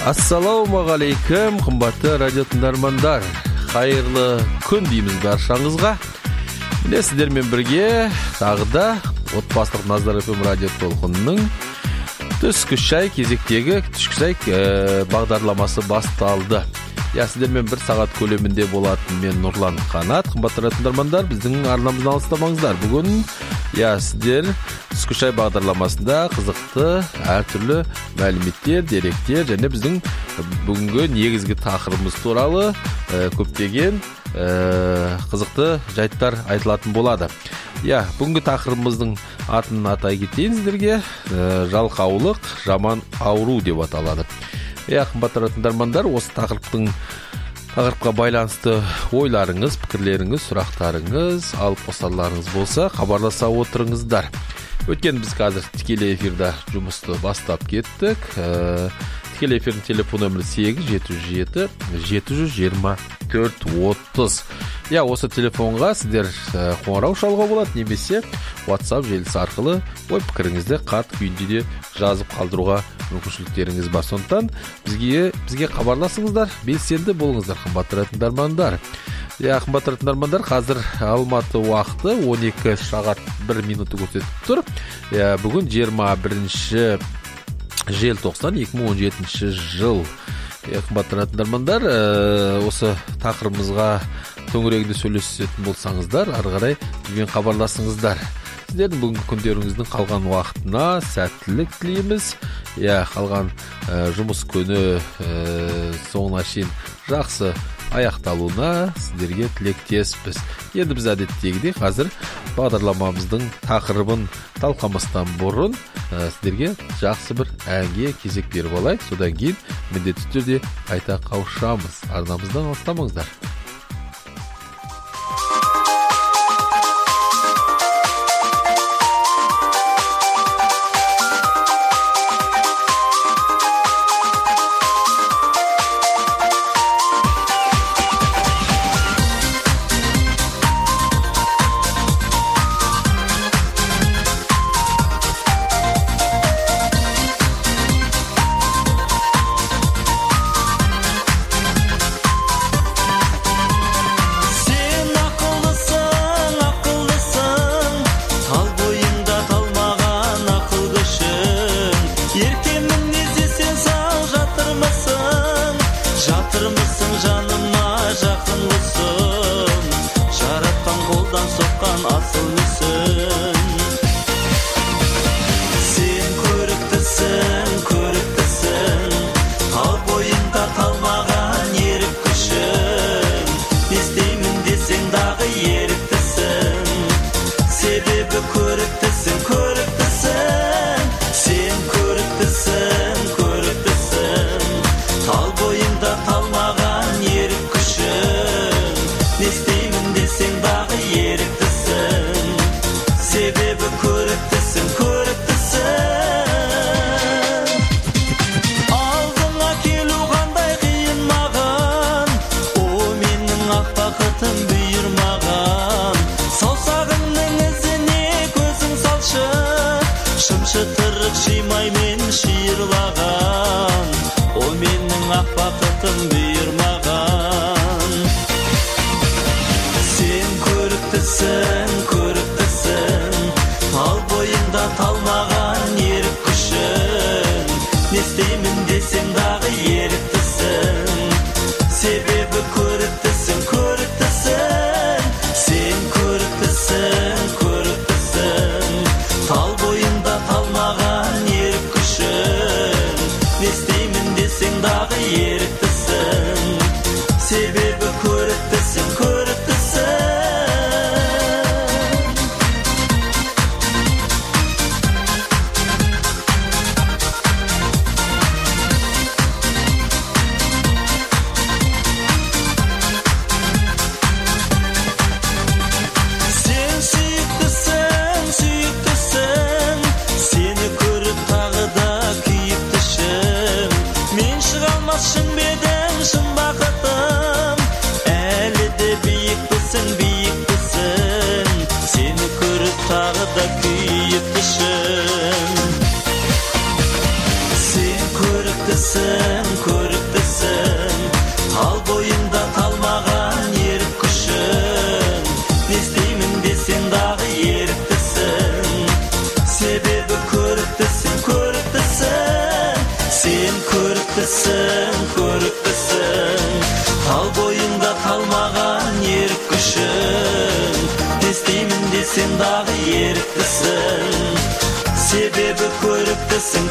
Ассалаумағалейкум, қымбатты радио тыңдармандар. Қайырлы күн дейміз баршаңызға. Міне сіздермен бірге тағы да отбасылық Назар FM радио толқынының түскі шай кезектегі түскі шай бағдарламасы басталды. Сіздермен бір сағат көлемінде болатын мен Нұрлан Қанат. Қымбатты радио тыңдармандар, біздің арнамыздан алыстамаңыздар. Бүгін сіздер түскі шай бағдарламасында қызықты әртүрлі мәліметтер, деректер және біздің бүгінгі негізгі тақырыбымыз туралы көптеген қызықты жайттар айтылатын болады. Бүгінгі тақырыбымыздың атын атай кетейін сіздерге. Жалқаулық, жаман ауру деп аталады. Қымбатты тыңдармандар, осы тақырыпқа байланысты ойларыңыз, пікірлеріңіз, сұрақтарыңыз, алып қосарларыңыз болса, хабарласа отырыңыздар. Өткен біз қазір тікелей эфирда жұмысты бастап кеттік. Тікелей эфирдің телефон нөмірі 8-727-724-30. Осы телефонға сіздер қоңырау шалуға болады, немесе WhatsApp желісі арқылы ой пікіріңізді қарт күйінде де жазып қалдыруға мүмкіншіліктеріңіз бар. Сондықтан бізге хабарласыңыздар, белсенді болыңыздар, қымбатты тыңдармандар. Қымбатты тыңдармандар, қазір Алматы уақыты 12 сағат 1 минуты көрсетіп тұр. Бүгін 21 желтоқсан 2017 жыл. Қымбатты тыңдармандар, осы тақырыбымызға төңірегінде сөйлесетін болсаңыздар, ары қарай бізбен хабарласыңыздар. Сіздердің бүгінгі күндеріңіздің қалған уақытына сәттілік тілейміз. Қалған жұмыс күні соңына шейін жақсы аяқталуына сіздерге тілектеспіз. Енді біз әдеттегідей қазір бағдарламамыздың тақырыбын талқыламастан бұрын сіздерге жақсы бір әнге кезек беріп алайық. Содан кейін міндетті түрде қайта қауышамыз. Арнамыздан алыстамаңыздар. Sen көріктісің, тал бойыңда қалмаған ерік күшің, естеймін десең дағы еріктісің, себебі көріктісің.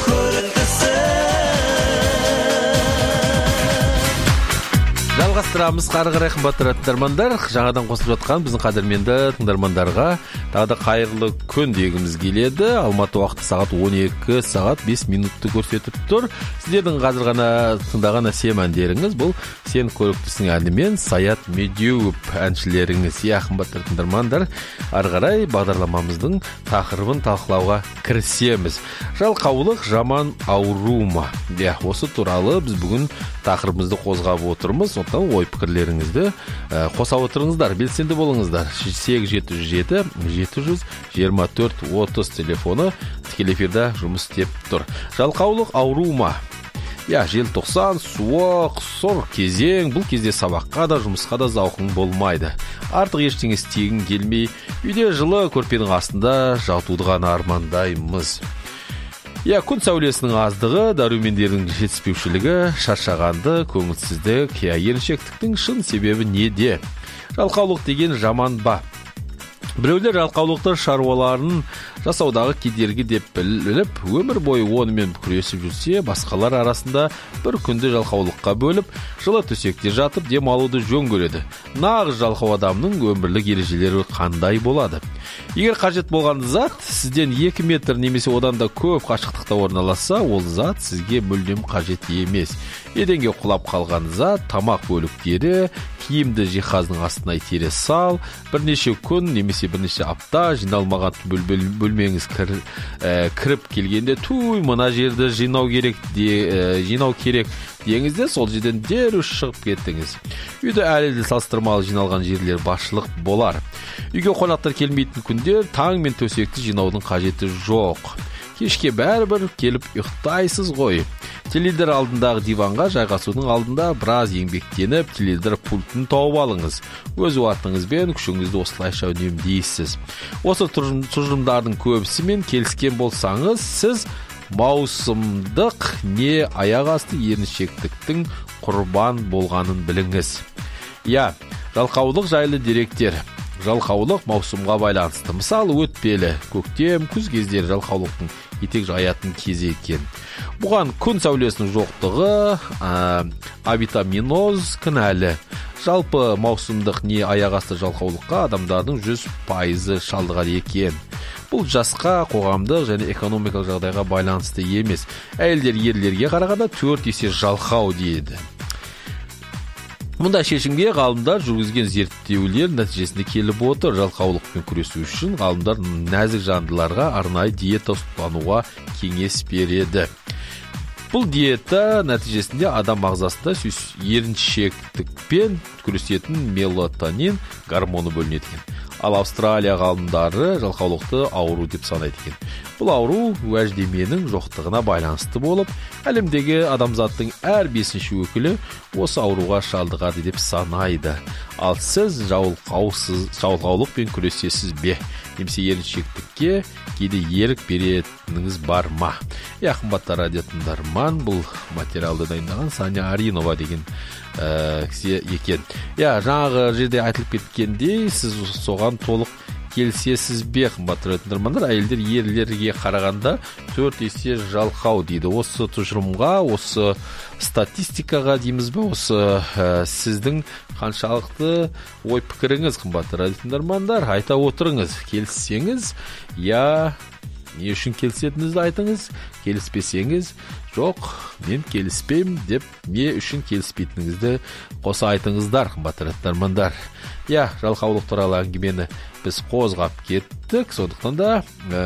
Жалғастырамыз қары қарай қымбатты тыңдармандар. Жаңадан қосылып жатқан біздің қадірменді тыңдармандарға тағы да қайырлы күн дегіміз келеді. Алматы уақыты сағат 12 сағат 5 минутты көрсетіп тұр. Сіздердің қазір ғана тыңдаған әсем әндеріңіз бұл Сен көріктісің әнімен Саят Медеуов әншілеріңіз. Қымбатты тыңдармандар, ары қарай бағдарламамыздың тақырыбын талқылауға кірісеміз. Жалқаулық жаман ауру ма? Осы туралы біз бүгін тақырыбымызды қозғап отырмыз. Сондықтан ой пікірлеріңізді қоса отырыңыздар, белсенді болыңыздар. 8-7-7-724-30 телефоны тікелей эфирде жұмыс істеп тұр. Жалқаулық ауру ма? Желтоқсан, суық, сұр кезең. Бұл кезде сабаққа да, жұмысқа да зауқың болмайды. Артық ештеңе істегің келмей, үйде жылы көрпенің астында жатуды ғана армандаймыз. Күн сәулесінің аздығы, дәрумендердің жетіспеушілігі, шаршағанды, көңілсіздік, еріншектіктің шын себебі неде? Жалқаулық деген жаман ба? Біреулер жалқаулықты шаруаларын жасаудағы кедергі деп біліп, өмір бойы онымен күресіп жүрсе, басқалар арасында бір күнді жалқаулыққа бөліп, жылы төсекте жатып демалуды жөн көреді. Нағыз жалқау адамның өмірлік ережелері қандай болады? Егер қажет болған зат сізден 2 метр немесе одан да көп қашықтықта орналасса, ол зат сізге мүлдем қажет емес. Еденге құлап қалған зат, тамақ бөліктері, киімді жиһаздың астына итере сал, бірнеше күн немесе бірнеше апта жиналмаған бөлмеңіз кіріп келгенде, туй, мына жерді жинау керек деңізде, сол жерден дереу шығып кеттіңіз. Үйде әлі де салыстырмалы жиналған жерлер баршылық болар. Үйге қонақтар келмейтін күндер таң мен төсекті жинаудың қажеті жоқ. Кешке бәрібір келіп ұйықтайсыз ғой. Теледидар алдындағы диванға жайғасудың алдында біраз еңбектеніп, теледидар пультін тауып алыңыз. Өз уақытыңызбен күшіңізді осылайша үнемдейсіз. Осы тұжырымдардың көбісімен келіскен болсаңыз, сіз маусымдық не аяқ асты еріншектіктің құрбан болғанын біліңіз. Жалқаулық жайлы деректер. Жалқаулық маусымға байланысты. Мысалы, өтпелі, көктем, күз кездері жалқаулықтың етек жаятын кезі екен. Бұған күн сәулесінің жоқтығы, авитаминоз кінәлі. Жалпы маусымдық не аяқ асты жалқаулыққа адамдардың 100% шалдығады екен. Бұл жасқа, қоғамдық және экономикалық жағдайға байланысты емес. Әйелдер ерлерге қарағанда 4 есе жалқау дейді. Мұнда шешімге ғалымдар жүргізген зерттеулер нәтижесінде келіп отыр. Жалқаулықпен күресу үшін ғалымдар нәзік жандыларға арнайы диета ұстануға кеңес береді. Бұл диета нәтижесінде адам ағзасында еріншектікпен күресетін мелатонин гормоны бөлінеді екен. Ал Австралия ғалымдары жалқаулықты ауру деп санайды екен. Бұл ауру уәждеменің жоқтығына байланысты болып, әлемдегі адамзаттың әр 5-ші өкілі осы ауруға шалдығады деп санайды. Ал сіз жалқаулықпен күресесіз бе? Немесе еріншектікке кейде ерік беретініңіз бар ма? Қымбатты радио тыңдарман, бұл материалды дайындаған Саня Аринова деген кісі екен. Жаңағы жерде айтылып кеткендей, сіз соған толық келісесіз бе, қымбатты радио тыңдармандар? Әйелдер ерлерге қарағанда 4 есе жалқау дейді. Осы тұжырымға, осы статистикаға дейміз бе, осы сіздің қаншалықты ой пікіріңіз, қымбатты радио тыңдармандар? Айта отырыңыз. Келіссеңіз, не үшін келісетінізді айтыңыз. Келіспесеңіз, жоқ, мен келіспеймін деп, не үшін келіспейтініңізді қоса айтыңыздар, қымбатты тыңдармандар. Жалқаулық туралы әңгімені біз қозғап кеттік. Сондықтан да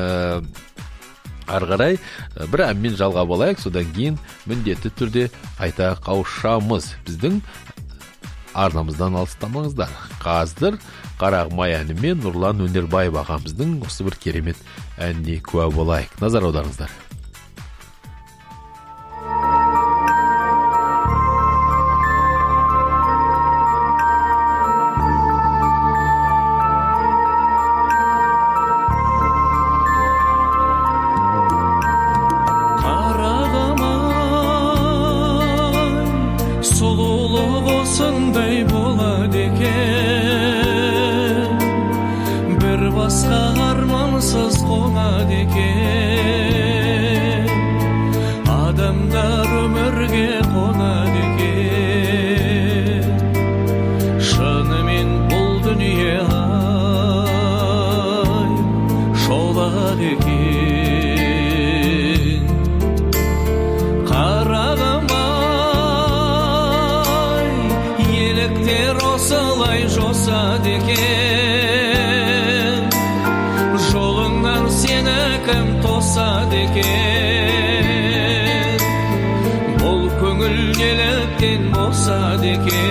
ары қарай бір әнмен жалғап алайық, содан кейін міндетті түрде айта қауышамыз. Біздің арнамыздан алыстамаңыздар. Қазір Қарағым ай әнімен Нұрлан Өнербаев ағамыздың осы бір керемет әніне куә болайық. Назар аударыңыздар. Қарағым ай тосады екен, жолыңнан сені кім тосады екен, бұл көңіл неліктен босады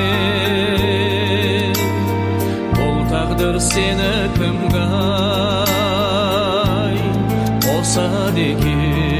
екен, бұл тағдыр сені кімге қосады екен.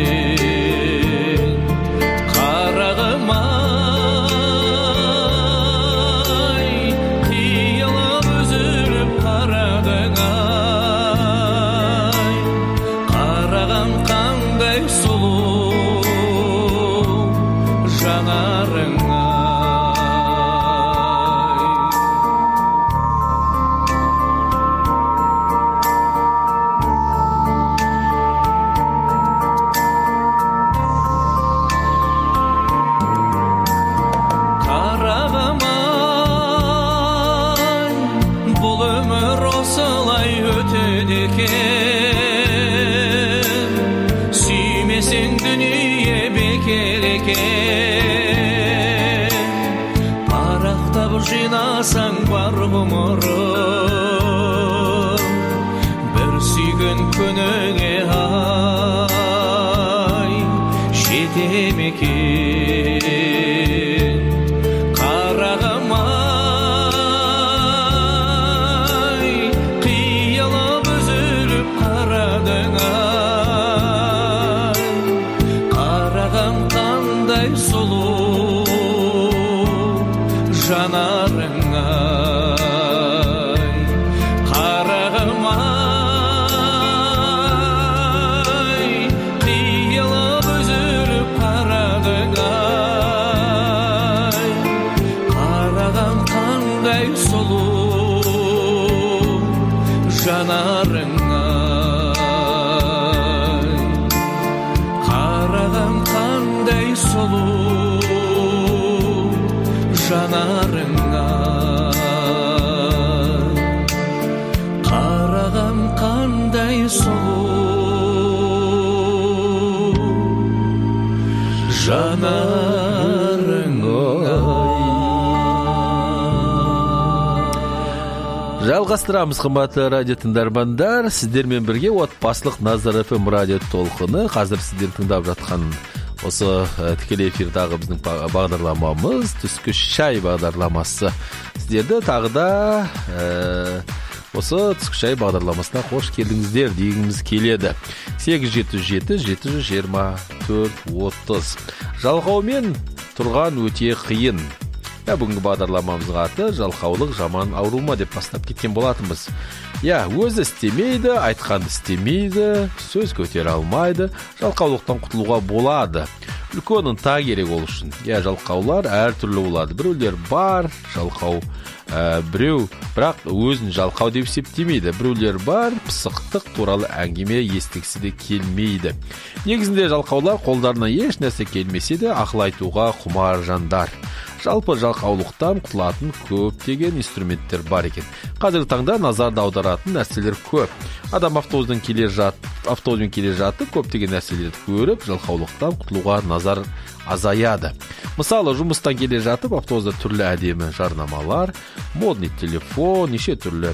Сүймесең дүние бекер екен, парақтап жинасаң бар ғұмырың, бір сүйген күніңе ай жете ме екен. Қарағым ай, қиялап үзіліп қарадың ай, қарағым қандай сұлу жанарың ай, қарағым ай, қиялап үзіліп қарадың ай, қарағым қандай сұлу жанарың ай, қарағым қандай сұлу жанарың ай, қарағым қандай сұлу жанарың ай. Жалғастырамыз, қымбатты радио тыңдармандар. Сіздермен бірге отбасылық Назар FM радио толқыны. Қазір сіздер тыңдап жатқан осы тікелей эфирдағы біздің бағдарламамыз түскі шай бағдарламасы. Сіздерді тағы да осы түскі шай бағдарламасына қош келдіңіздер дегіміз келеді. 877-724-30. Жалқаумен тұрған өте қиын. Бүгінгі бағдарламамыздың аты жалқаулық жаман ауру ма деп бастап кеткен болатынбыз. Өзі істемейді, айтқанды істемейді, сөз көтере алмайды, жалқаулықтан құтылуға болады. Үлкен ынта керек ол үшін. Жалқаулар әртүрлі болады. Біреулер бар, жалқау, біреу бірақ өзін жалқау деп есептемейді. Біреулер бар, пысықтық туралы әңгіме естігісі де келмейді. Негізінде жалқаулар қолдарына еш нәрсе келмесе де ақыл айтуға құмар жандар. Жалпы жалқаулықтан құтылатын көптеген инструменттер бар екен. Қазіргі таңда назарды аударатын нәрселер көп. Адам автобуспен келе жатып, көптеген нәрселерді көріп, жалқаулықтан құтылуға назар азаяды. Мысалы, жұмыстан келе жатып, автобуста түрлі әдемі жарнамалар, модный телефон, неше түрлі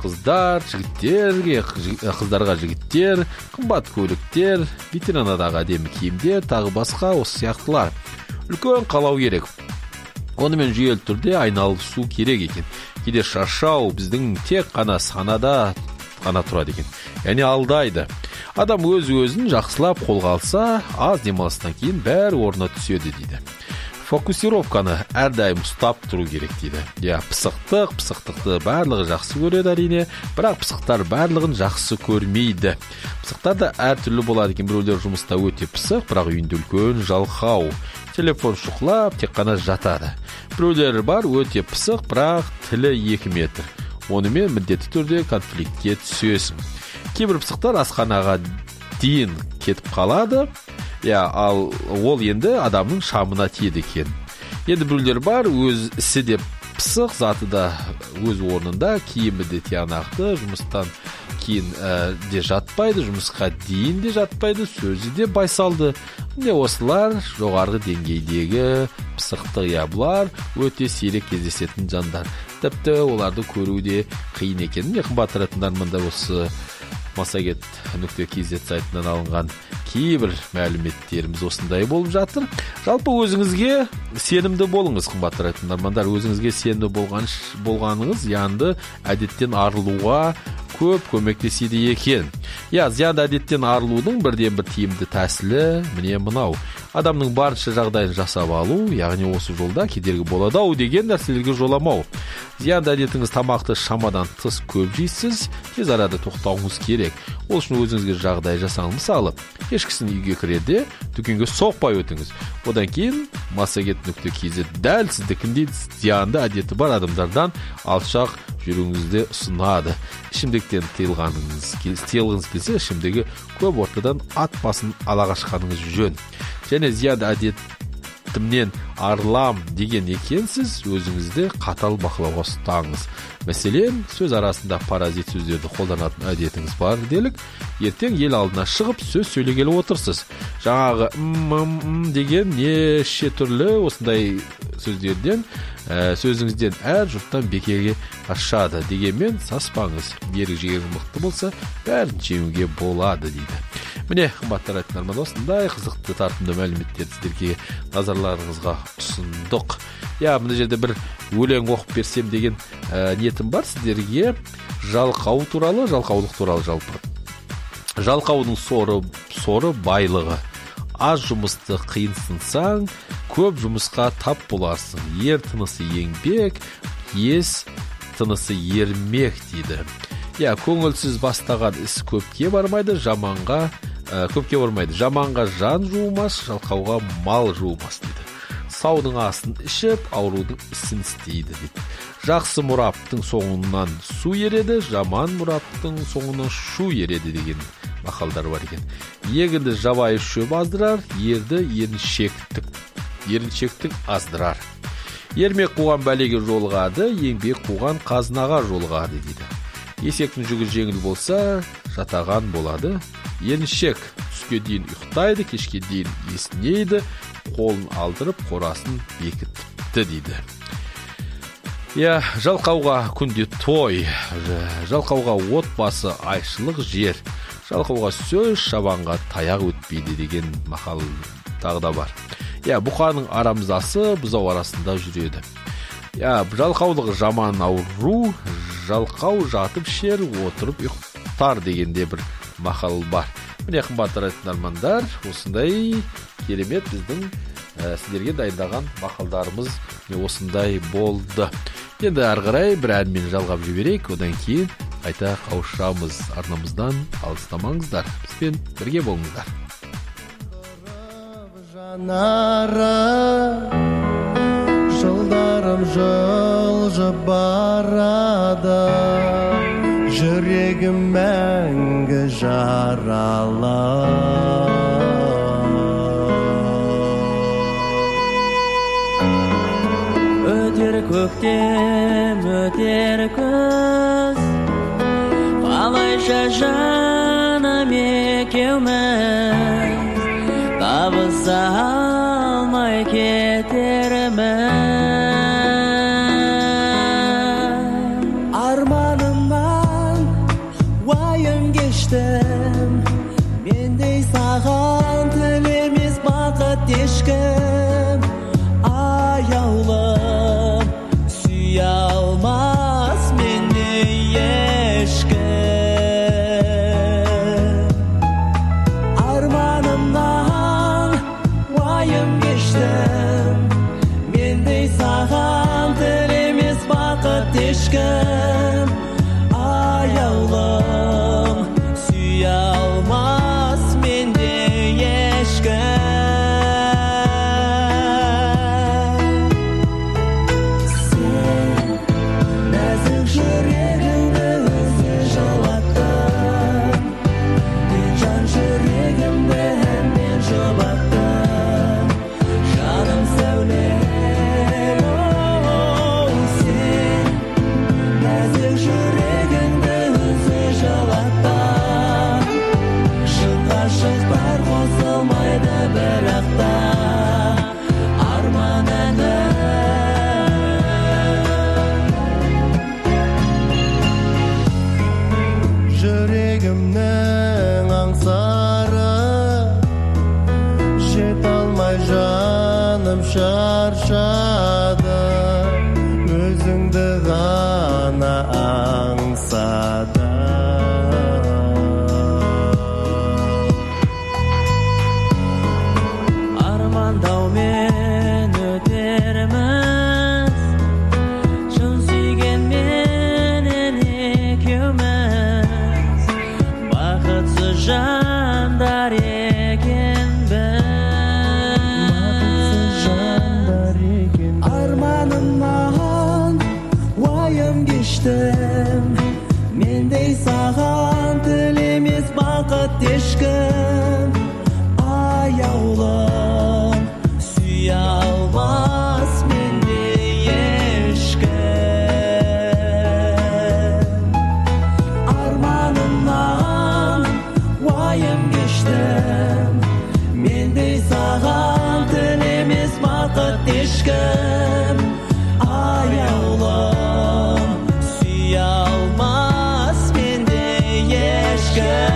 қыздарға жігіттер, қымбат көліктер, витринадағы әдемі киімдер, тағы басқа осы сияқтылар. Үлкен қалау керек. Онымен жүйелі түрде айналысу керек екен. Кейде шаршау біздің тек қана санада ғана тұрады екен. Яғни алдайды. Адам өз-өзін жақсылап қолға алса, аз демалыстан кейін бәрі орнына түседі дейді. Фокусировканы әрдайым ұстап тұру керек дейді. Пысықтықты барлығы жақсы көреді әрине, бірақ пысықтар барлығын жақсы көрмейді. Пысықтар да әртүрлі болады екен. Біреулер жұмыста өте пысық, бірақ үйінде үлкен жалқау. Телефон шұқлап, тек қана жатады. Біреулер бар, өте пысық, бірақ тілі 2 метр. Онымен міндетті түрде конфликтке түсесің. Кейбір пысықтар асханаға дейін кетіп қалады, ал ол енді адамның шамына тиеді екен. Енді біреулер бар, өз ісі де пысық, заты да өз орнында, киімі де тиянақты, жұмыстан кейін де жатпайды, жұмысқа дейін де жатпайды, сөзі де байсалды. Осылар жоғарғы деңгейдегі пысықтық, бұлар өте сирек кездесетін жандар. тіпті оларды көру де қиын екенін қымбатты тыңдармандар осы masaget.kz сайтынан алынған кейбір мәліметтеріміз осындай болып жатыр. Жалпы өзіңізге сенімді болыңыз, қымбатты тыңдармандар. Өзіңізге сенімді болғаныңыз зиянды әдеттен арылуға көп көмектеседі екен. Зиянды әдеттен арылудың бірден бір тиімді тәсілі міне мынау. Адамның барынша жағдайын жасап алу, яғни осы жолда кедергі болады деген нәрселерге жоламау. Зиянды әдетіңіз тамақты шамадан тыс көп жейсіз, тез арада тоқтауыңыз керек. Ол үшін өзіңізге жағдай жасаңыз. Мысалы, кешкісін үйге кірерде дүкенге соқпай өтіңіз. Одан кейін masaget.kz дәл сіздікіндей зиянды әдеті бар адамдардан алшақ жүруіңізді ұсынады. Ішімдіктен тыйылғыңыз келсе, ішімдігі көп ортадан ат басын ала қашқаныңыз жөн. Және зиянды әдетімнен арылам деген екенсіз, өзіңізді қатал бақылауға ұстаңыз. Мәселен, сөз арасында паразит сөздерді қолданатын әдетіңіз бар делік, ертең ел алдына шығып сөз сөйлегелі отырсыз. Жаңағы деген неше түрлі осындай сөздерден сөзіңізден әр жұрттан бекерге қашады. Дегенмен саспаңыз, ерік жігеріңіз мықты болса, бәрін жеңуге болады дейді. Міне, қымбатты тыңдарман, осындай қызықты тартымды мәліметтерді сіздерге назарларыңызға ұсындық. Мына жерде бір өлең оқып берсем деген ниетім бар сіздерге. Жалқаулық туралы жалпы. Жалқаудың соры байлығы. Аз жұмысты қиынсынсаң, көп жұмысқа тап боларсың. Ер тынысы еңбек, ес тынысы ермек дейді. Көңілсіз бастаған іс көпке бармайды, жаманға жан жуымас, жалқауға мал жуымас дейді. Саудың асын ішіп, аурудың ісін істейді дейді. Жақсы мұраптың соңынан су ереді, жаман мұраптың соңынан шу ереді деген мақалдар бар екен. Егінді жабайы шөп аздырар, ерді еріншектік аздырар. Ермек қуған бәлеге жолығады, еңбек қуған қазынаға жолығады дейді. Есектің жүгі жеңіл болса, жатаған болады. Еріншек түске дейін ұйықтайды, кешке дейін есінейді, қолын алдырып, қорасын бекітті дейді. Жалқауға күнде той, жалқауға отбасы айшылық жер, жалқауға сөз шабанға таяқ өтпейді деген мақал тағы да бар. Бұқаның арамзасы бұзау арасында жүреді. Жалқаулық жаман ауру, жалқау жатып шер, отырып ұйықтар дегенде бір мақал бар. Міне, қымбатты тыңдармандар, осындай керемет біздің сіздерге дайындаған мақалдарымыз осындай болды. Енді ары қарай бір әнмен жалғап жіберейік, одан кейін қайта қауышамыз. Арнамыздан алыстамаңыздар, бізбен бірге болыңыздар. Жылдарым жылжып барады, жүрегім мәңгі жаралы. Өтер көктем, өтер күз, қалайша жаным екеуміз, табыса алмай кетермін. Арманымнан уайым кештім, мендей саған тілемес бақыт ешкім. Аяулым сүйе алмас мендей ешкім. Арманымнан уайым кештім, мендей саған тілемес бақыт ешкім. Аяулым сүйе алмас мендей ешкім. Жүрегімді мен жұбаттым, жаным жаным шаршады, өзіңді ғана аңсады. Армандаумен өтерміз, шын сүйгенменен екеуміз, бақытсыз жандар екенбіз. Арманымнан уайым кештім, мендей саған тілемес бақыт ешкім. Аяулым сүйе алмас мендей ешкім. Арманымнан уайым кештім, мендей саған тілемес бақыт ешкім. Аяулым сүйе алмас мендей ешкім.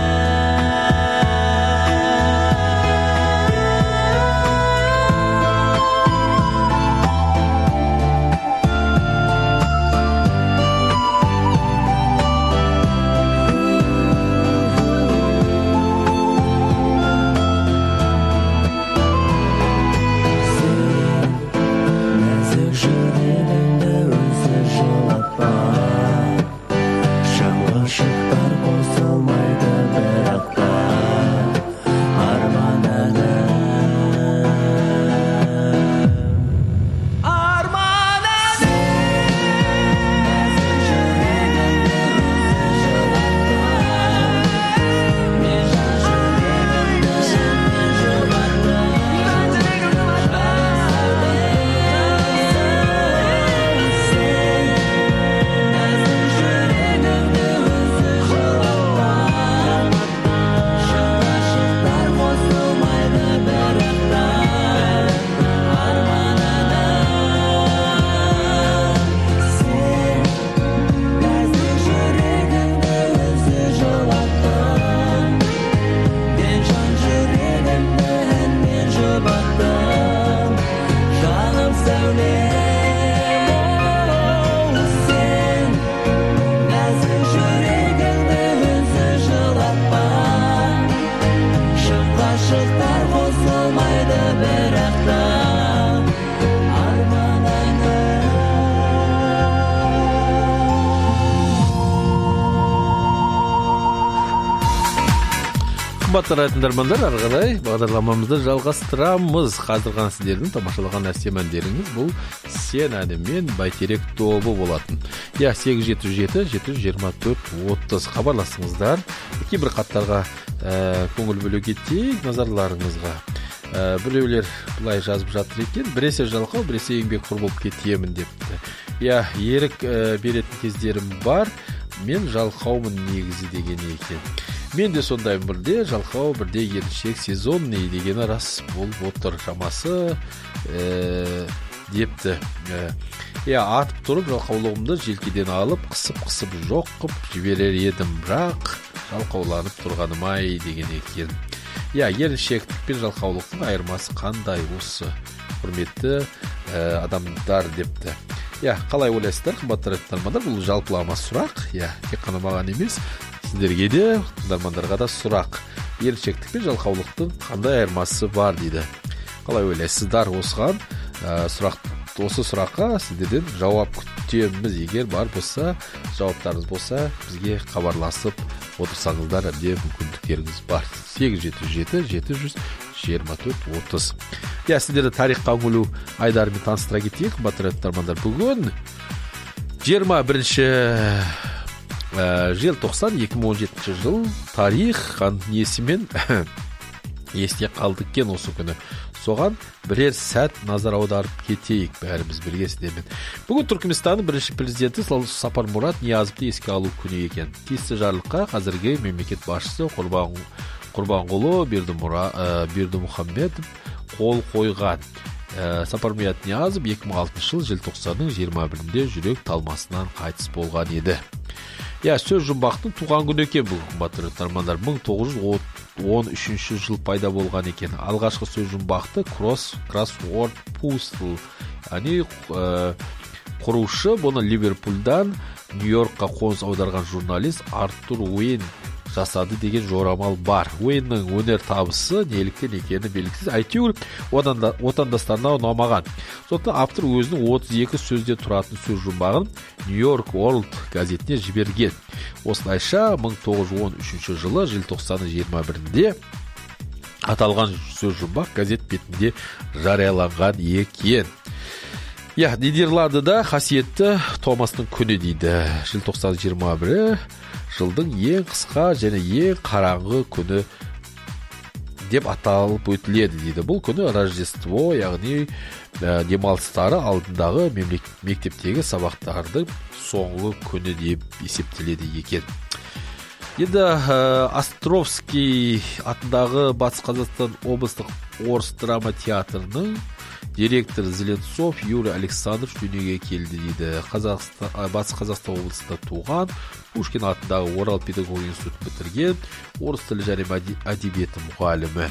Қымбатты тыңдармандар, ары қарай бағдарламамызды жалғастырамыз. Қазір ғана сіздердің тамашалаған әсем әндеріңіз бұл Сен әнімен Бәйтерек тобы болатын. 877-724-30 хабарласыңыздар. Кейбір хаттарға көңіл бөле кетейік назарларыңызға. Біреулер былай жазып жатыр екен: біресе жалқау, біресе еңбек құр болып кетемін депті. Ерік беретін кездерім бар, мен жалқаумын негізі деген екен. Мен де сондаймын, бірде жалқау, бірде еріншек, сезонный дегені рас болып отыр шамасы депті. Атып тұрып жалқаулығымды желкеден алып, қысып жоқ қып жіберер едім, бірақ жалқауланып тұрғаным-ай деген екен. Еріншектік пен жалқаулықтың айырмасы қандай осы құрметті адамдар депті. Қалай ойлайсыздар, қымбатты тыңдармандар, бұл жалпылама сұрақ. Тек қана маған емес, сіздерге де, тыңдармандарға да сұрақ. Еріншектік пен жалқаулықтың қандай айырмасы бар дейді. Қалай ойлайсыздар осыған осы сұраққа сіздерден жауап күтеміз. Егер бар болса, жауаптарыңыз болса, бізге хабарласып отырсаңыздар, әбде мүмкіндіктеріңіз бар. 877-724-30. Сіздерді тарихқа үңілу айдарымен таныстыра кетейік. Тыңдармандар, бүгін 21-ші желтоқсан 2017 жыл. Тарих несімен есте қалды екен осы күні. Соған бірер сәт назар аударып кетейік бәріміз бірге сіздермен. Бүгін Түркменстанның бірінші президенті Сапармұрат Ниязовты еске алу күні екен. Тиісті жарлыққа қазіргі мемлекет басшысы Құрбанғұлы Бердімұхамедов қол қойған. Сапармұрат Ниязов 2006 жыл желтоқсанның 21-інде жүрек талмасынан қайтыс болған еді. Сөз жұмбақтың туған күні екен бүгін, қымбатты тыңдармандар. 1913 жыл пайда болған екен. Алғашқы сөз жұмбақты crossword puzzle, яғни құрушы бұны Ливерпульдан Нью-Йоркқа қоныс аударған журналист Артур Уэйн жасады деген жорамал бар. Уэйннің өнер табысы неліктен екені белгісіз. Әйтеуір отандастарына ұнамаған. Сондықтан автор өзінің 32 сөзден тұратын сөз жұмбағын Нью-Йорк World газетіне жіберген. Осылайша 1913 жылы желтоқсанның 21-інде аталған сөз жұмбақ газет бетінде жарияланған екен. Нидерландыда қасиетті Томастың күні дейді. Желтоқсан 21-і жылдың ең қысқа және ең қараңғы күні деп аталып өтіледі дейді. Бұл күні Рождество, яғни демалыстары алдындағы мектептегі сабақтардың соңғы күні деп есептеледі екен. Енді Островский атындағы Батыс Қазақстан облыстық орыс драма театрының директор Зеленцов Юрий Александрович дүниеге келді дейді. Батыс Қазақстан облысында туған, Пушкин атындағы Орал педагогика институтын бітірген, орыс тілі және әдебиеті мұғалімі.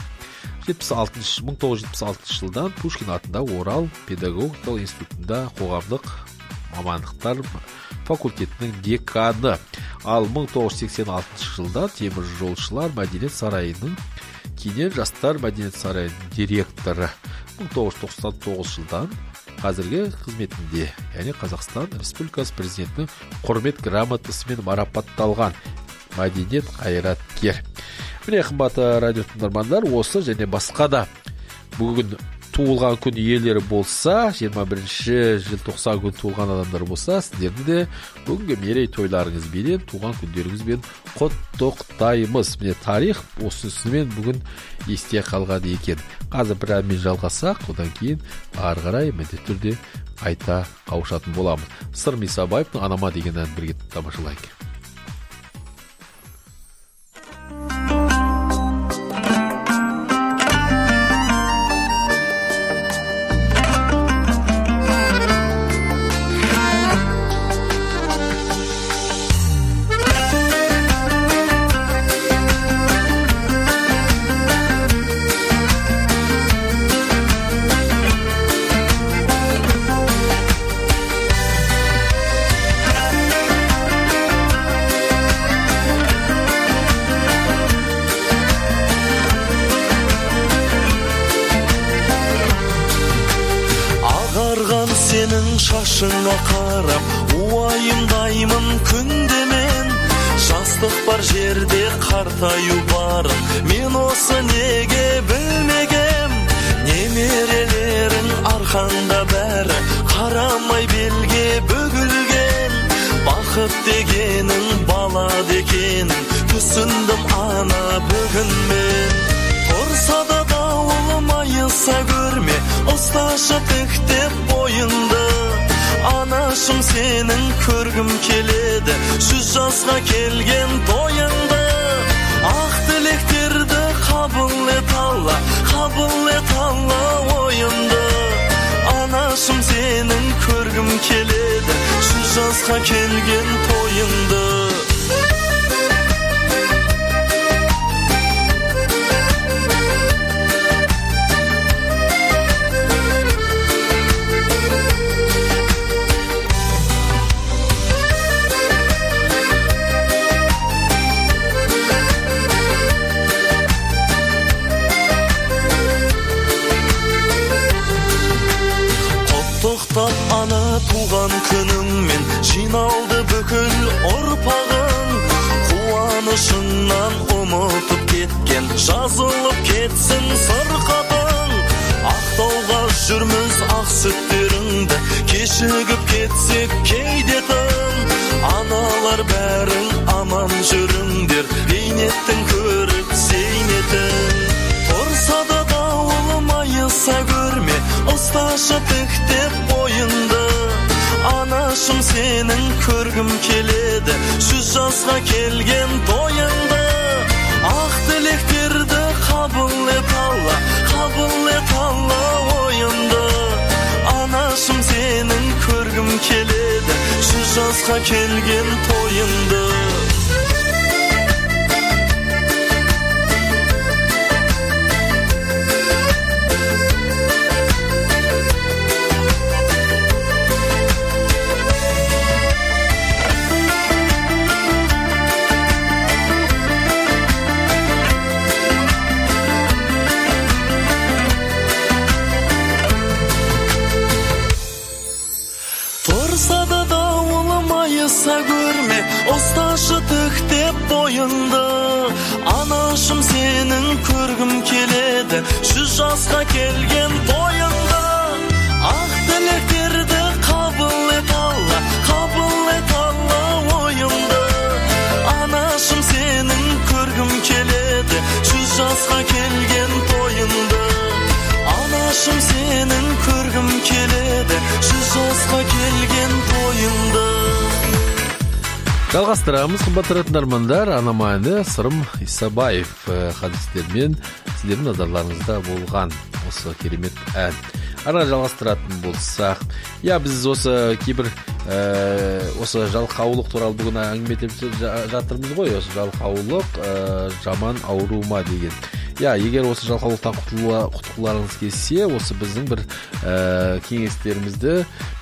1976 жылдан Пушкин атындағы Орал педагогика институтында қоғамдық мамандықтар факультетінің деканы. Ал 1986 жылда темір жолшылар мәдениет сарайының, кейіннен жастар мәдениет сарайының директоры. 1999 жылдан қазіргі қызметінде, яғни Қазақстан Республикасы президентінің құрмет грамотасымен марапатталған мәдениет қайраткер. Міне, қымбатты радио тыңдармандар, осы және басқа да бүгін туылған күн иелері болса, 21 желтоқсан күн туылған адамдар болса, сіздерді де бүгінгі мерей тойларыңызбен, туған күндеріңізбен құттықтаймыз. Міне, тарих осысымен бүгін есте қалған екен. Қазір бір әнмен жалғасақ, одан кейін ары қарай міндетті түрде қайта қауышатын боламыз. Сырым Исабаевтың «Анама» деген әнін бірге тамашалайық. Шашыңа қарап, уайымдаймын күнде мен. Жастық бар жерде қартаю барын, мен осы неге білмегем. Немерелерің арқаңда бәрі, қарамай белге бөгілген. Бақыт дегенің бала дегенің, түсіндім ана бүгін мен. Тұрса да дауыл майыса көрме, ұсташы тіктеп бойынды. Анашым сенің көргім келеді, 100 жасқа келген тойыңды. Ақ тілектерді қабыл ет Алла ойымды. Анашым сенің көргім келеді, 100 жасқа келген тойыңды. Ана туған күніңмен жиналды бүкіл ұрпағың. Қуанышыңнан ұмытып кеткен, жазылып кетсін сырқатың. Ақтауға жүрміз ақ сүттеріңді, кешігіп кетсек кейде тым. Аналар бәрің аман жүріңдер, бейнеттің көріп сейнетін. Тұрса да дауыл майыса көрме, ұсташы тіктеп бойынды. Анашым сенің көргім келеді, 100 жасқа келген тойыңды. Ақ тілектерді қабыл ет Алла ойымды. Анашым сенің көргім келеді, 100 жасқа келген тойыңды. тойыңды. Анашым сенің көргім келеді, 100 жасқа келген тойыңды. Ақ тілектерді қабыл ет Алла, қабыл ет Алла ойымды. Анашым сенің көргім келеді, 100 жасқа келген тойыңды. Анашым сенің көргім келеді, 100 жасқа келген тойыңды. Жалғастырамыз, қымбатты тыңдармандар. Анама әні Сырым Исабаев хадистермен сіздердің назарларыңызда болған осы керемет ән. Ара жалғастыратын болсақ, біз осы кейбір осы жалқаулық туралы бүгін әңгімелеп жатырмыз ғой. Осы жалқаулық жаман ауру ма деген. Егер осы жалқаулықтан құтыларыңыз келсе, осы біздің бір кеңестерімізді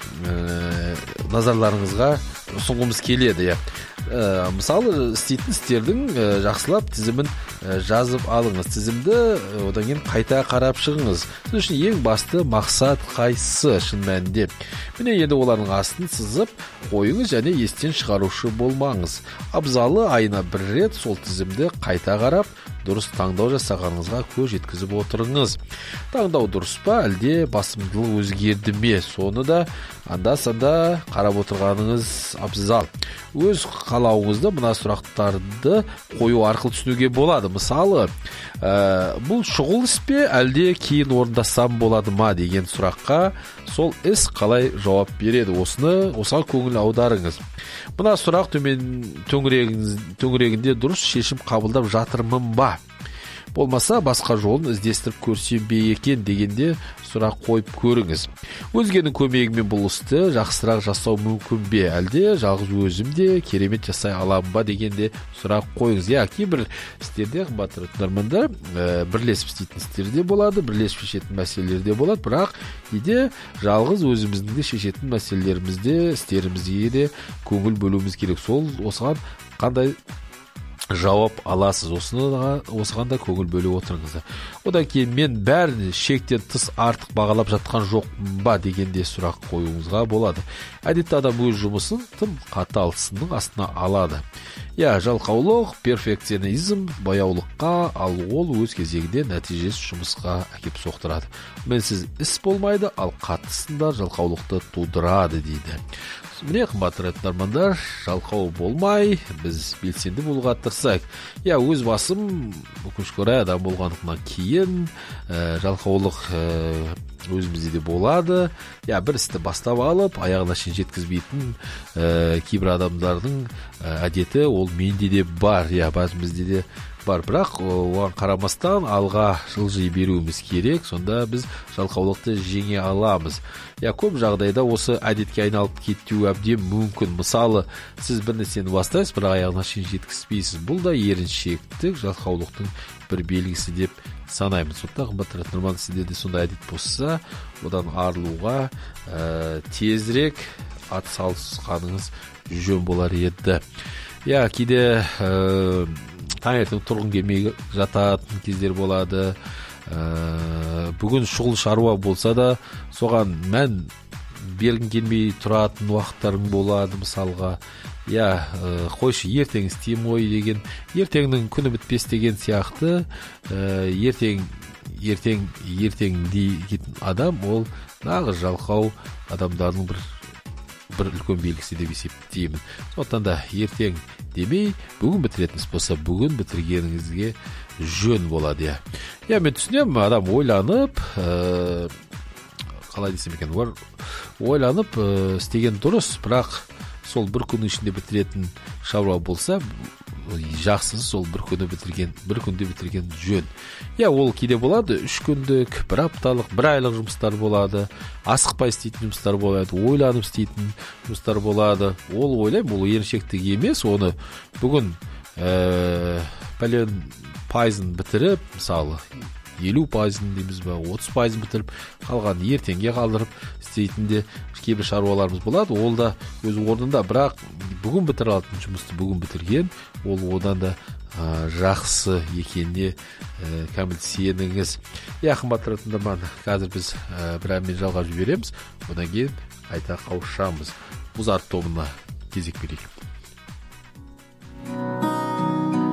назарларыңызға ұсынғымыз келеді. Мысалы, істейтін істердің жақсылап тізімін жазып алыңыз. Тізімді одан кейін қайта қарап шығыңыз. Сіз үшін ең басты мақсат қайсы шын мәнінде? Міне енді олардың астын сызып қойыңыз және естен шығарушы болмаңыз. Абзалы айына бір рет сол тізімді қайта қарап, дұрыс таңдау жасағаныңызға көз жеткізіп отырыңыз. Таңдау дұрыс па, әлде басымдылық өзгерді ме? Соны да анда-санда қарап отырғаныңыз абзал. Өз қалауыңызды мына сұрақтарды қою арқылы түсінуге болады. Мысалы, бұл шұғыл іс пе, әлде кейін орындасам болады ма деген сұраққа сол іс қалай жауап береді? Осыған көңіл аударыңыз. Мына сұрақ төңірегінде дұрыс шешім қабылдап жатырмын ба? Болмаса басқа жолын іздестіріп көрсем бе екен дегенде сұрақ қойып көріңіз. Өзгенің көмегімен бұл істі жақсырақ жасау мүмкін бе, әлде жалғыз өзім де керемет жасай алам ба дегенде сұрақ қойыңыз. Кейбір істерде, қымбатты тыңдармандар, бірлесіп істейтін істерде болады, бірлесіп шешетін мәселелерде болады, бірақ кейде жалғыз өзіміздің де шешетін мәселелерімізде, істерімізге де көңіл бөлуіміз керек. Осыған қандай жауап аласыз, осыған да көңіл бөліп отырыңыздар. Одан кейін мен бәрін шектен тыс артық бағалап жатқан жоқ ба дегенде сұрақ қоюыңызға болады. Әдетте адам өз жұмысын тым қатал сынның астына алады. Жалқаулық, перфекционизм баяулыққа, ал ол өз кезегінде нәтижесіз жұмысқа әкеп соқтырады. Менсіз іс болмайды, ал қатты сындар жалқаулықты тудырады дейді. Міне, қымбатты тыңдармандар, жалқау болмай, біз белсенді болуға тырысайық. Өз басым өкінішке орай адам болғандығынан кейін жалқаулық өзімізде де болады. Бір істі бастап алып, аяғына шейін жеткізбейтін кейбір адамдардың әдеті ол менде де бар, бәрімізде де бар. Бірақ оған қарамастан алға жылжи беруіміз керек, сонда біз жалқаулықты жеңе аламыз. Көп жағдайда осы әдетке айналып кетуі әбден мүмкін. Мысалы, сіз бір нәрсені бастайсыз, бірақ аяғына шейін жеткізбейсіз. Бұл да еріншектік, жалқаулықтың бір белгісі деп санаймын. Сондықтан қымбатты тыңдарман, сіздерде сондай әдет болса, одан арылуға тезірек атсалысқаныңыз жөн болар еді. Кейде таңертең тұрғың келмей жататын кездер болады. Бүгін шұғыл шаруа болса да, соған мән бергің келмей тұратын уақыттарың болады, мысалға. Қойшы, ертең істеймін ғой деген, ертеңнің күні бітпес деген сияқты, ертең дейтін адам, ол нағыз жалқау адамдардың бір үлкен белгісі деп есептеймін. Сондықтан да ертең демей, бүгін бітіретініс болса, бүгін бітіргеніңізге жөн болады. Мен түсінемін, адам ойланып, қалай десем екен, ойланып істеген дұрыс, бірақ сол бір күн ішінде бітіретін шаруа болса, жақсысы сол бір күнде бітірген жөн. Ол кейде болады, 3 күндік, 1 апталық, 1 айлық жұмыстар болады, асықпай істейтін жұмыстар болады, ойланып істейтін жұмыстар болады. Ол ойлаймын, ол еріншектік емес, оны бүгін пәлен пайызын бітіріп, мысалы 50% дейміз ба, 30% бітіріп, қалған ертеңге қалдырып істейтінде кейбір шаруаларымыз болады. Ол да өз орнында, бірақ бүгін бітіре алатын жұмысты бүгін бітірген, ол одан да жақсы екеніне кәміл сеніңіз. Қымбатты тыңдарман, қазір біз бір әнмен жалғап жібереміз, одан кейін қайта қауышамыз. Музарт тобына кезек берейік.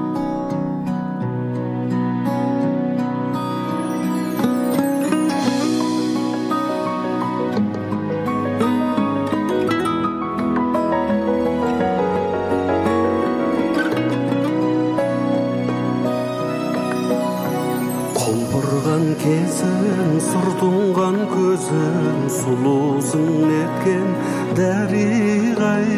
өзің сұлусың неткен дәріғай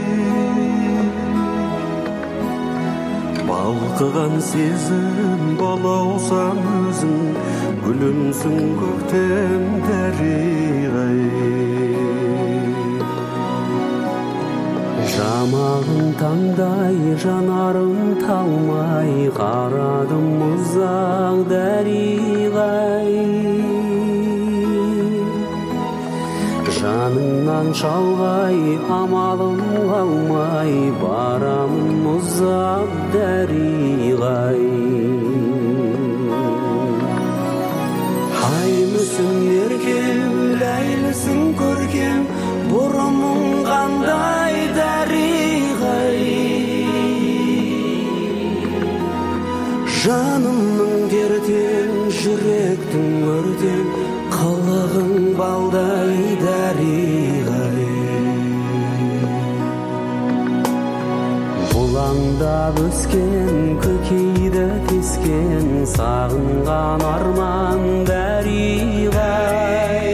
балқыған сезім балаусан өзің гүлімсің көктем дәріғай жамағың таңдай жанарың талмай қарадым ұзақ дәріғай жаныңнан шалғай амалым қалмай барамын ұзақ дәріғай ай мүсін еркем ләйлісің көркем бұрымың қандай дәріғай жанымның дертең жүректің өртең қылығың балдай дәріғай бұлаңдап өскен көкейді кескен сағынған арман дәріғай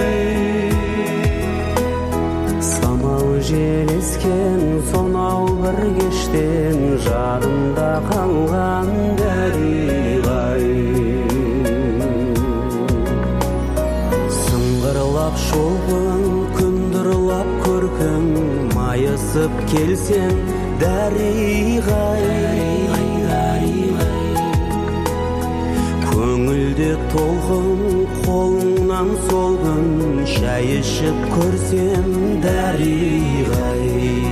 самал желескен сонау бір кештен жадымда қалған дәріғай сыңғырлап шолпың күндірлап көркің майысып келсең дәріғай көңілде толқын қолыңнан сол күн шай ішіп көрсем дәріғай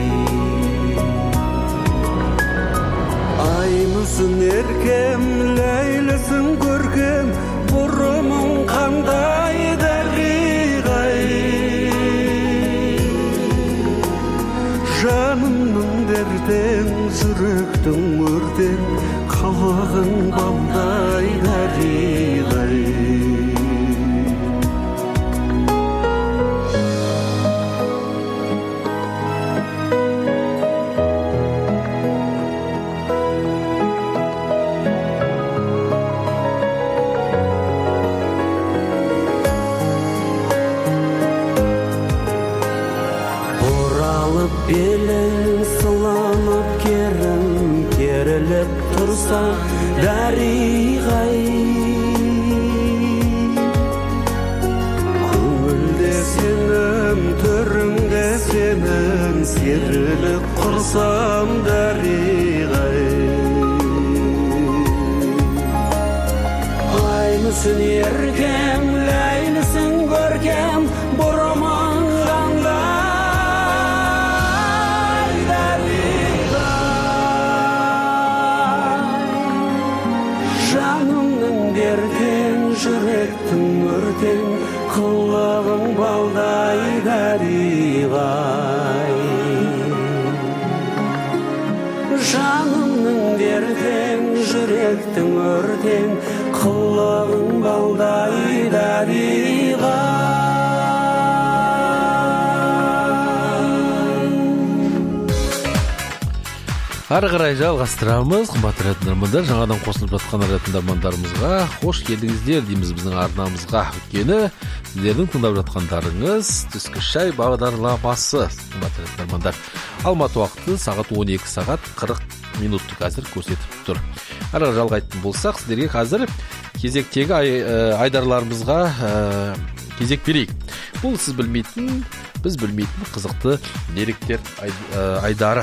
ай мүсін еркем ләйлісің көркем бұрымың қандай дәріғай жанымның дертең жүректің өртең қылығың балдай дәріғай белің сыланып керім керіліп тұрса дәріғай көңілде сенім түріңде сенің серіліп құрсам дәріғай ай мүсін еркем ләйлісің көркем бұрымың жүректің өртең қылығың балдай дәріғай жанымның дертең жүректің өртең қылығың балдай дәріғай ары қарай жалғастырамыз қымбатты тыңдармандар жаңадан қосылып жатқан тыңдармандарымызға қош келдіңіздер дейміз біздің арнамызға өйткені сіздердің тыңдап жатқандарыңыз түскі шай бағдарламасы қымбатты тыңдармандар алматы уақыты сағат 12 сағат 40 минутты қазір көрсетіп тұр ары жалғайтын болсақ сіздерге қазір кезектегі айдарларымызға кезек берейік бұл сіз білмейтін біз білмейтін қызықты деректер айдары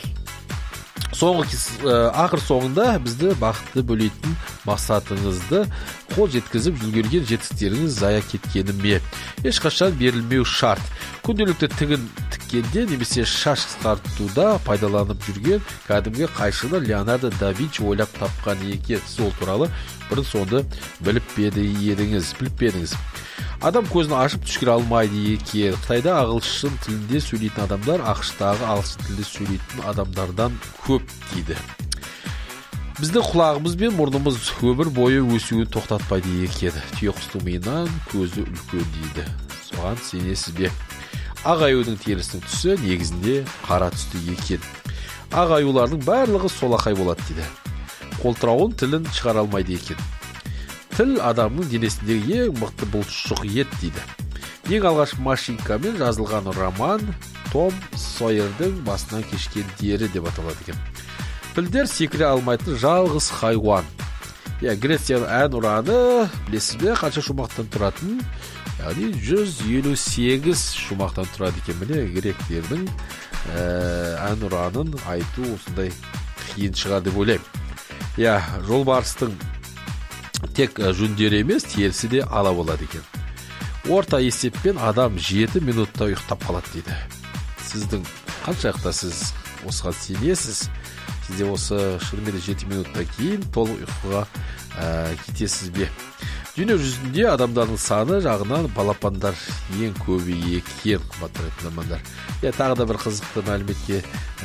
ақыр соңында бізді бақытты бөлейтін мақсатыңызды қол жеткізіп үлгерген жетістіктеріңіз зая кеткені ме ешқашан берілмеу шарт күнделікті тігін тіккенде немесе шаш қысқартуда пайдаланып жүрген кәдімгі қайшыны Леонардо да Винчи ойлап тапқан екен сол туралы бұрын соңды біліп пе едіңіз адам көзін ашып түшкіре алмайды екен Қытайда ағылшын тілінде сөйлейтін адамдар ақш-тағы ағылшын тілінде сөйлейтін адамдардан көп дейді бізді құлағымыз бен мұрнымыз өмір бойы өсуін тоқтатпайды екен түйеқұстың миынан көзі үлкен дейді соған сенесіз бе ақ аюдың терісінің түсі негізінде қара түсті екен ақ аюлардың барлығы солақай болады дейді қолтырауын тілін шығара алмайды екен тіл адамның денесіндегі ең мықты бұлшық ет дейді Ең алғаш машинкамен жазылған роман Том Сойердің басынан кешкен дері деп аталады екен. Пілдер секіре алмайтын жалғыз хайуан. Грецияның ән ұраны білесіз бе, қанша шумақтан тұратын? Яғни 158 шумақтан тұрады екен. Міне гректердің ән ұранын айту осындай қиын шығар деп ойлаймын. Жолбарыстың тек жүндері емес, терісі де ала болады екен. Орта есеппен адам 7 минутта ұйықтап қалады дейді. Сіздің қаншақта сіз осыған сенесіз? Сізде осы шынымен 7 минуттан кейін толық ұйқыға кетесіз бе? Дүние жүзінде адамдардың саны жағынан балапандар ең көбі екен, қымбатты тыңдармандар. Тағы да бір қызықты мәліметке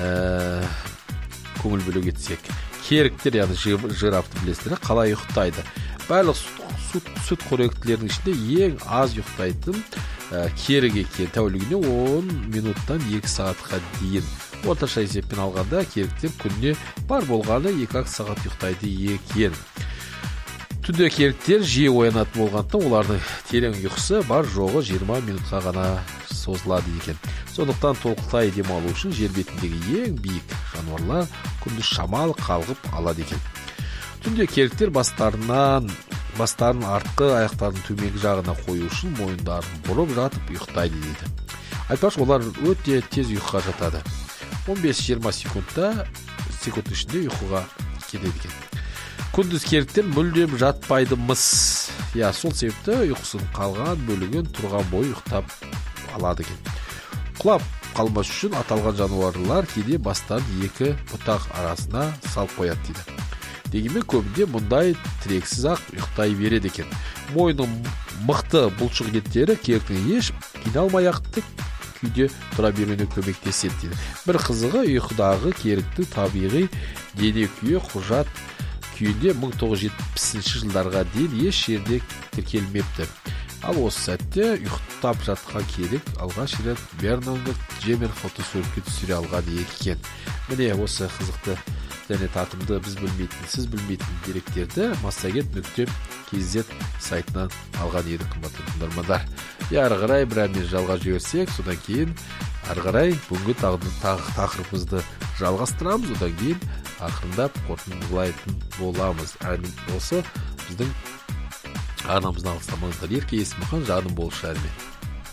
көңіл бөле кетсек. Керіктер, яғни жирафты білесіздер, қалай ұйықтайды? Барлық сүт қоректілердің ішінде ең аз ұйықтайтын керік екен. Тәулігіне 10 минуттан 2 сағатқа дейін. Орташа есеппен алғанда керіктер күніне бар болғаны 2 сағат ұйықтайды екен. Түнде керіктер жиі оянатын болғандықтан олардың терең ұйқысы бар жоғы 20 минутқа ғана созылады екен. Сондықтан толықтай демалу үшін жер бетіндегі ең биік жануарлар күндіз шамалы қалғып алады екен. Түнде керіктер бастарын артқы аяқтарын төменгі жағына қою үшін мойындарын бұрып жатып ұйықтайды дейді. Айтпақшы, олар өте тез ұйқыға жатады. 15-20 секунд ішінде ұйқыға кетеді екен. Күндіз керіктер мүлдем жатпайды мыс. Сол себепті ұйқысын қалған бөлігін тұрған бойы ұйықтап алады екен. Құлап қалмас үшін аталған жануарлар кейде бастарын 2 бұтақ арасына салып қояды дейді. Дегенмен көбінде мұндай тірексіз ақ ұйықтай береді екен. Мойның мықты бұлшық еттері керіктің еш қиналмай ақ тік күйде тұра беруіне көмектеседі дейді. Бір қызығы, ұйқыдағы керіктің табиғи дене күйі құжат күйінде 1970 жылдарға дейін еш жерде тіркелмепті. Ал осы сәтте ұйықтап жатқан керік алғаш рет Бернанды Джемер фотосуретке түсіре алған екен. Міне осы қызықты және татымды біз білмейтін, сіз білмейтін деректерді massagет.kz сайтынан алған едік, қымбатты тыңдармандар. Ары қарай бір әңгіме жалғап жіберсек, содан кейін ары қарай бүгінгі тақырыбымызды жалғастырамыз, одан кейін ақырындап қорытындылайтын боламыз. Осы біздің арнамыздан алыстамаңыздар. Ерке Есмахан, жаным болшы әнмен.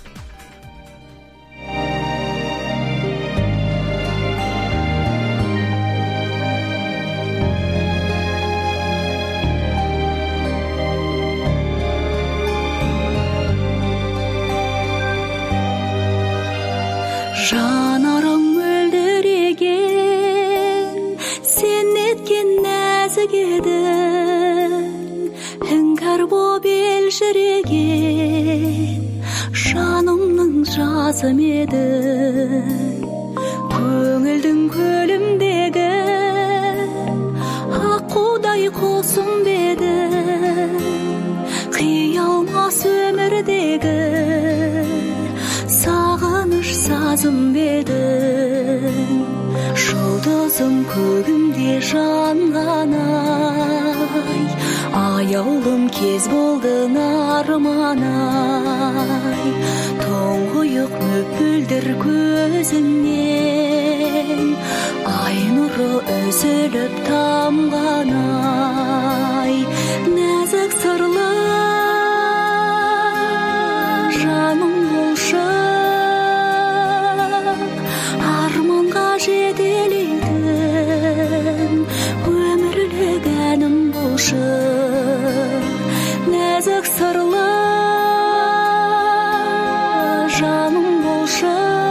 Жанарың мөлдіреген, сен неткен нәзік едің, іңкәр боп елжіреген, жанымның жазым едің. Көңілдің көлімдегі аққудай қосым бедің, қиялмас өмірдегі сағыныш сазым бедің. Жұлдызым көгімде жанғанай, аяулым кез болдың арманай. Тоңғұйық мөпілдір көзіңнен, ай нұры үзіліп тамғанай. Нәзік сырлы жаным болшы, арманға жетелейтін өмірлік әнім болшы. Нәзік сырлы жаным болшы,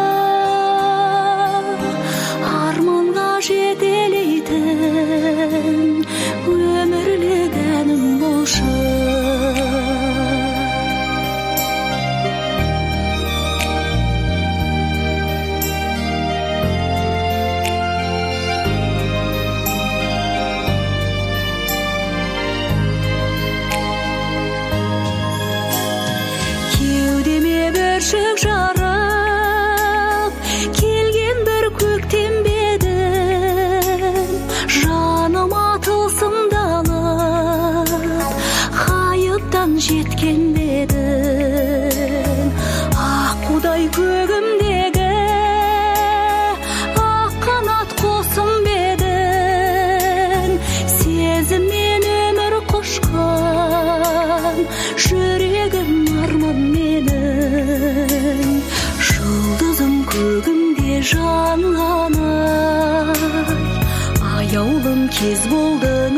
арманға жетелейтін өмірлік әнім болшы. Кеудеме бүршік жарып, көгімдегі ақ қанат қосым бедің сезіммен өмір қошқан жүрегім арман менің жұлдызым көгімде жанған аяулым кез болдың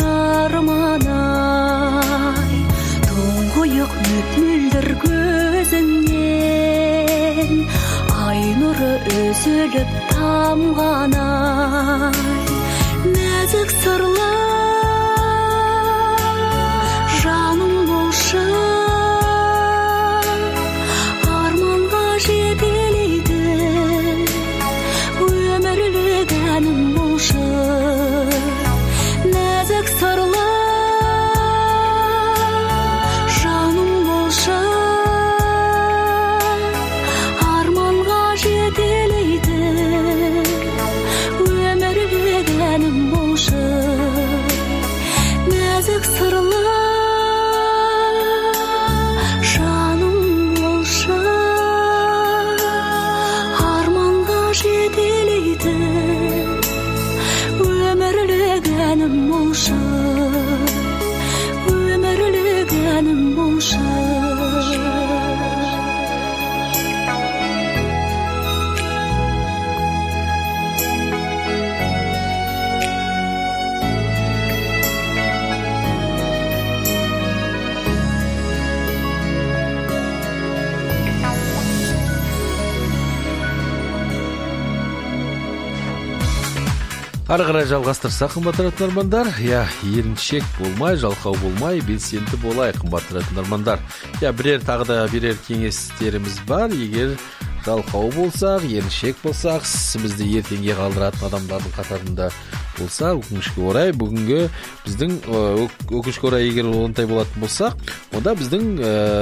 арман-ай тұңғиық мөп-мөлдір көзіңнен ай нұры үзіліп тамған-ай нәзік сырлы жаным болшы арманға жетелейді өмірлік әнім болшы нәзік сырлы жаным болшы арманға жетелейді өмірлік әнім болшы нәзік сырлы жаным болшы арманға жетелейді өмірлік әнім болшы өмірлік әнім болшы Ары қарай жалғастырсақ, қымбатты тыңдармандар, еріншек болмай, жалқау болмай, белсенді болай, қымбатты тыңдармандар. Бірер кеңестеріміз бар. Егер жалқау болсақ, еріншек болсақ, ісімізді ертеңге қалдыратын адамдардың қатарында болса, өкінішке орай, бүгінгі біздің өкінішке орай егер ондай болатын болсақ, онда біздің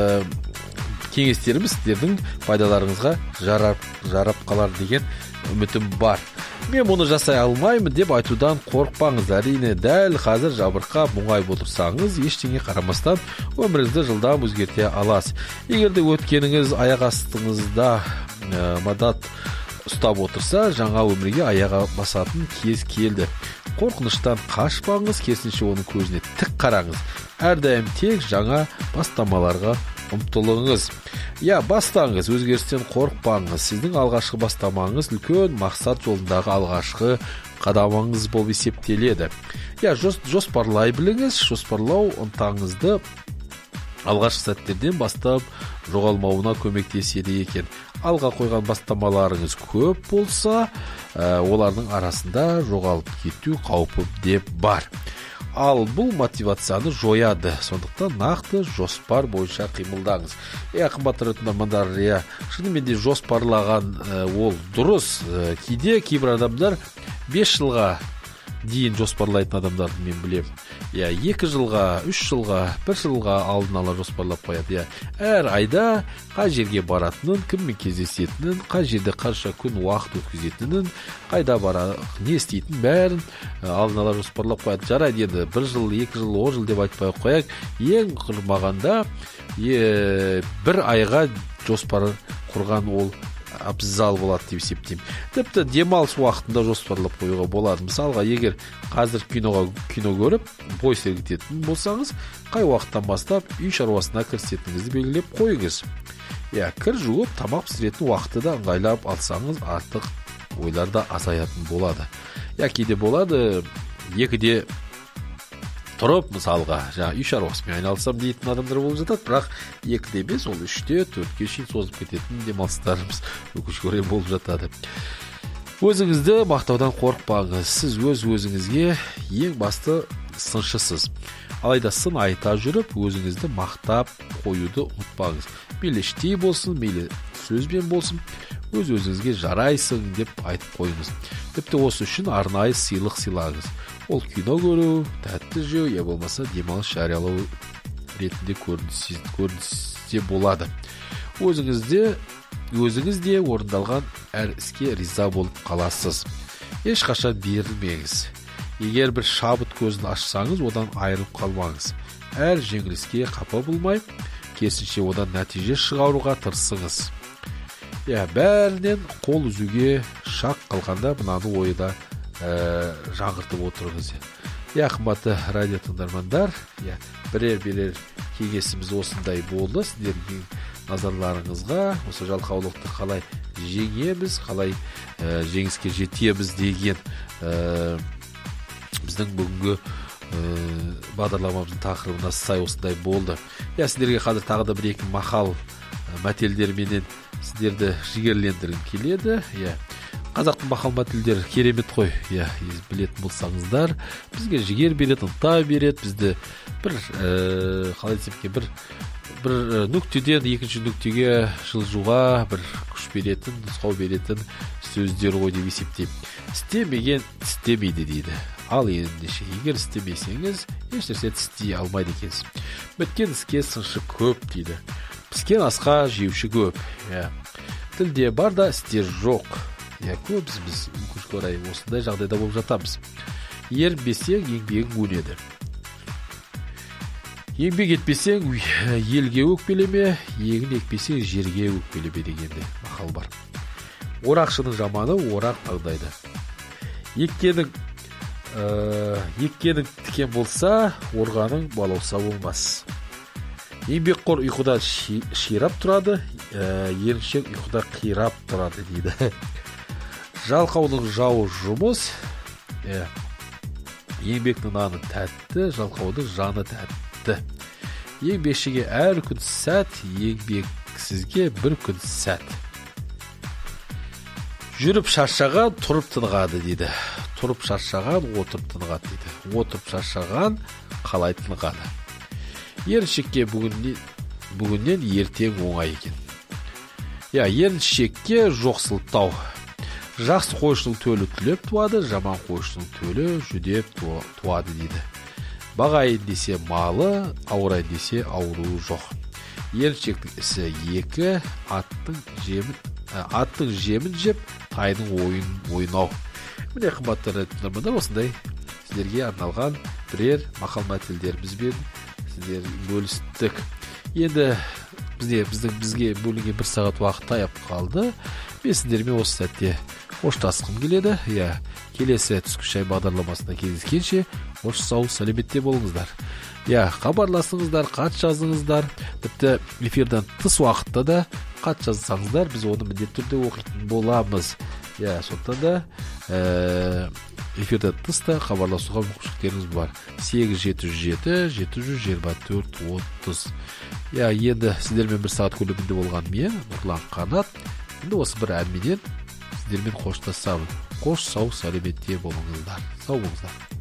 кеңестеріміз сіздердің пайдаларыңызға жарап қалар деген үмітім бар. Мен мұны жасай алмаймын деп айтудан қорықпаңыз. Әрине, дәл қазір жабырқап мұңайып отырсаңыз, ештеңе қарамастан өміріңізді жылдам өзгерте аласыз. Егер де өткеніңіз аяқ астыңызда мадат ұстап отырса, жаңа өмірге аяға басатын кез келді. Қорқыныштан қашпаңыз, керісінше оның көзіне тік қараңыз. Әрдайым тек жаңа бастамаларға ұмтылыңыз. Бастаңыз, өзгерістен қорықпаңыз. Сіздің алғашқы бастамаңыз үлкен мақсат жолындағы алғашқы қадамыңыз болып есептеледі. Жоспарлай біліңіз. Жоспарлау ынтаңызды алғашқы сәттерден бастап жоғалмауына көмектеседі екен. Алға қойған бастамаларыңыз көп болса, олардың арасында жоғалып кету қаупі деп бар. Ал бұл мотивацияны жояды. Сондықтан нақты жоспар бойынша қимылдаңыз. Қымбатты тыңдармандар, шынымен де жоспарлаған ол дұрыс. Кейбір адамдар 5 жылға дейін жоспарлайтын адамдарды мен білем. 2 жылға, 3 жылға, 1 жылға алдын ала жоспарлап қояды. Әр айда қай жерге баратынын, кіммен кездесетінін, қай жерде қанша күн уақыт өткізетінін, қайда не істейтін бәрін алдын ала жоспарлап қояды. Жарайды, енді 1 жыл, 2 жыл, 10 жыл деп айтпай қояйық. Ең құрмағанда 1 айға жоспар құрған ол абзал болады деп есептеймін. Тіпті демалыс уақытында жоспарлап қоюға болады. Мысалға, егер қазір кино көріп, бой сергітетін болсаңыз, қай уақыттан бастап үй шаруасына кірісетініңізді белгілеп қойыңыз. Кір жуып, тамақ пісіретін уақытты да ыңғайлап алсаңыз, артық ойлар да азаятын болады. Кейде болады, 2-де тұрып, мысалға, үй шаруасымен айналсам дейтін адамдар болып жатады, бірақ 2-де емес, ол 3-те, 4-ке шейін созып кететін демалыстарымыз өкінішке орай болып жатады. Өзіңізді мақтаудан қорықпаңыз. Сіз өзіңізге ең басты сыншысыз. Алайда сын айта жүріп, өзіңізді мақтап қоюды ұмытпаңыз. Мейлі іштей болсын, мейлі сөзбен болсын, өзіңізге жарайсың деп айтып қойыңыз. Тіпті осы үшін арнайы сыйлық сыйлаңыз. Ол кино көру, тәтті жеу, болмаса демалыс жариялау ретінде көрінсе болады. Өзіңізде орындалған әр іске риза болып қаласыз. Ешқашан берілмеңіз. Егер бір шабыт көзін ашсаңыз, одан айырылып қалмаңыз. Әр жеңіліске қапа болмай, керісінше одан нәтиже шығаруға тырысыңыз. Бәрінен қол үзуге шақ қалғанда мынаны ойда жаңғыртып отырыңыз. Қымбатты радио тыңдармандар, бірер кеңесіміз осындай болды. Сіздердің назарларыңызға осы жалқаулықты қалай жеңеміз, қалай жеңіске жетеміз деген біздің бүгінгі бағдарламамыздың тақырыбына сай осындай болды. Сіздерге қазір тағы да бір-екі мақал мәтелдерменен сіздерді жігерлендіргім келеді. Қазақтың мақал-мәтелдер керемет қой. Білетін болсаңыздар, бізге жігер береді, ынта береді, бізді қалай десем екен, бір нүктеден екінші нүктеге жылжуға бір күш беретін, нұсқау беретін сөздер ғой деп есептеймін. Істемеген істемейді дейді. Ал ендеше, егер істемесеңіз, ешнәрсе істей алмайды екенсіз. Біткен іске сыншы көп дейді. Піскен асқа жеуші көп. Тілде бар да істер жоқ. Көбіміз біз өкінішке орай осындай жағдайда болып жатамыз. Ерінбесең еңбегің өледі. Еңбек етпесең елге өкпелеме, егін екпесең жерге өкпелеме дегенде мақал бар. Орақшының жаманы орақ таңдайды. Еккенің тікен болса, орғаның балауса болмас. Еңбекқор ұйқыда ширап тұрады, еріншек ұйқыда қирап тұрады дейді. Жалқаудың жауы жұмыс, еңбектің наны тәтті, жалқаудың жаны тәтті. Еңбекшіге әр күн сәт, еңбексізге бір күн сәт. Жүріп шаршаған тұрып тынғады дейді. Тұрып шаршаған отырып тынғады дейді. Отырып шаршаған қалай тынғады. Еріншекке бүгіннен ертең оңай екен. Еріншекке жоқ сылтау. Жақсы қойшының төлі түлеп туады, жаман қойшының төлі жүдеп туады дейді. Бағайын десе малы, ауырайын десе ауруы жоқ. Еріншектің ісі екі, аттың жемін жеп, тайның ойнау. Міне қымбатты тыңдармандар, осындай сіздерге арналған бірер мақал-мәтелдерімізбен сіздер бөлістік. Енді бізге бөлінген 1 сағат уақыт таяп қалды. Мен сіздермен осы сәтте қоштасқым келеді. Келесі түскі шай бағдарламасында кездескенше қош сау сәлеметте болыңыздар. Хабарласыңыздар, хат жазыңыздар. Тіпті эфирден тыс уақытта да хат жазсаңыздар, біз оны міндетті түрде оқитын боламыз. Сондықтан да эфирден тыста хабарласуға мүмкіншіліктеріңіз бар. 877-724-30. Енді сіздермен 1 сағат көлемінде болған мен, Нұрлан Қанат. Енді осы бір әнменен сіздермен қоштасамын. Қош сау сәлеметте болыңыздар. Сау болыңыздар.